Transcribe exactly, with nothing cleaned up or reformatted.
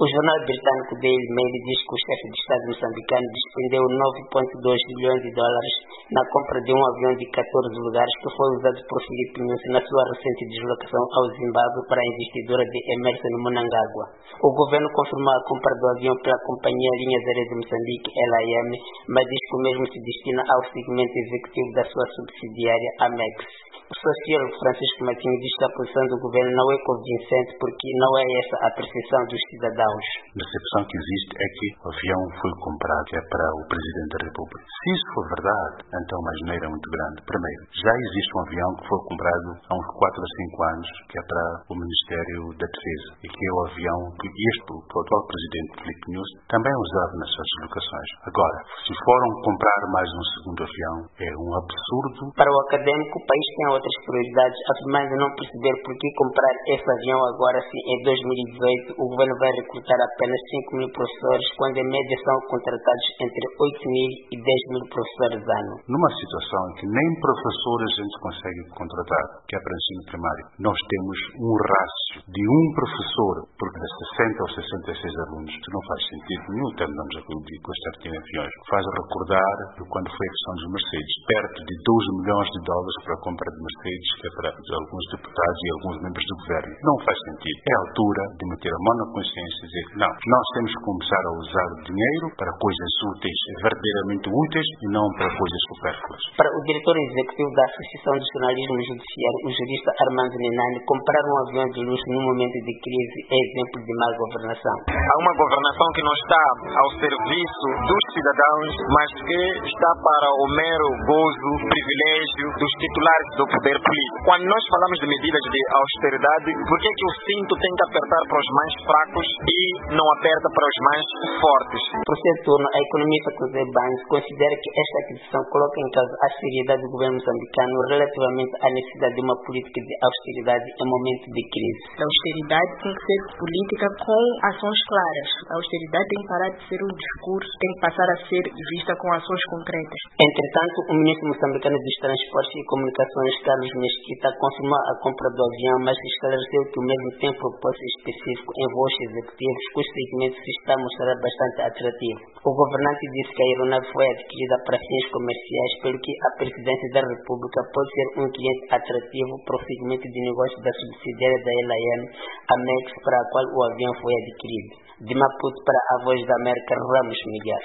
O jornal britânico Daily Mail diz que o chefe de Estado moçambicano despendeu nove vírgula dois bilhões de dólares na compra de um avião de catorze lugares que foi usado por Filipe Nyusi na sua recente deslocação ao Zimbábue para a investidura de Emmerson Mnangagwa. O governo confirmou a compra do avião pela companhia Linhas Aéreas de Moçambique, L A M, mas diz que o mesmo se destina ao segmento executivo da sua subsidiária Amex. O sociólogo Francisco Matinho diz que a posição do governo não é convincente porque não é essa a percepção dos cidadãos. A percepção que existe é que o avião foi comprado é para o Presidente da República. Se isso for verdade, então uma asneira é muito grande. Primeiro, já existe um avião que foi comprado há uns quatro a cinco anos, que é para o Ministério da Defesa, e que é o avião que este, o atual Presidente Filipe Nyusi, também usava nas suas deslocações. Agora, se foram comprar mais um segundo avião, é um absurdo. Para o académico, o país tem outras prioridades, afirmando não perceber por que comprar esse avião agora se em dois mil e dezoito o governo vai recrutar apenas cinco mil professores, quando em média são contratados entre oito mil e dez mil professores ano. Numa situação em que nem professores a gente consegue contratar, que é para ensino primário, nós temos um rácio de um professor por sessenta ou sessenta e seis alunos. Isso não faz sentido nenhum, terminamos a gostar de aviões. Faz recordar de quando foi a questão dos Mercedes, perto de doze milhões de dólares para a compra de Mercedes, que é para alguns deputados e alguns membros do governo. Não faz sentido. É a altura de meter a mão na consciência e dizer, não, nós temos que começar a usar o dinheiro para coisas úteis, verdadeiramente úteis, e não para coisas supérfluas. Para o diretor executivo da Associação de Jornalismo Judiciário, o jurista Armando Nenani, comprar um avião de luxo num momento de crise é exemplo de má governação. Há uma governação que não está ao serviço dos cidadãos, mas que está para o mero gozo, privilégio dos titulares do poder político. Quando nós falamos de medidas de austeridade, por que que o cinto tem que apertar para os mais fracos e não aperta para os mais fortes? Por seu turno, a economista José Bandes considera que esta aquisição coloca em causa a seriedade do governo moçambicano relativamente à necessidade de uma política de austeridade em momento de crise. A austeridade tem que ser política com ações claras. A austeridade tem que parar de ser um discurso, tem que passar a ser vista com ações concretas. Entretanto, o ministro moçambicano dos Transportes e Comunicações, Carlos Mesquita, confirmou a compra do avião, mas esclareceu que o mesmo tem propósito específico em voos executivos, cujo segmento se está a mostrar bastante atrativo. O governante disse que a aeronave foi adquirida para fins comerciais, pelo que a Presidência da República pode ser um cliente atrativo para o segmento de negócio da subsidiária da L A M, Amex, para a qual o avião foi adquirido. De Maputo para a Voz da América, Ramos Miguel.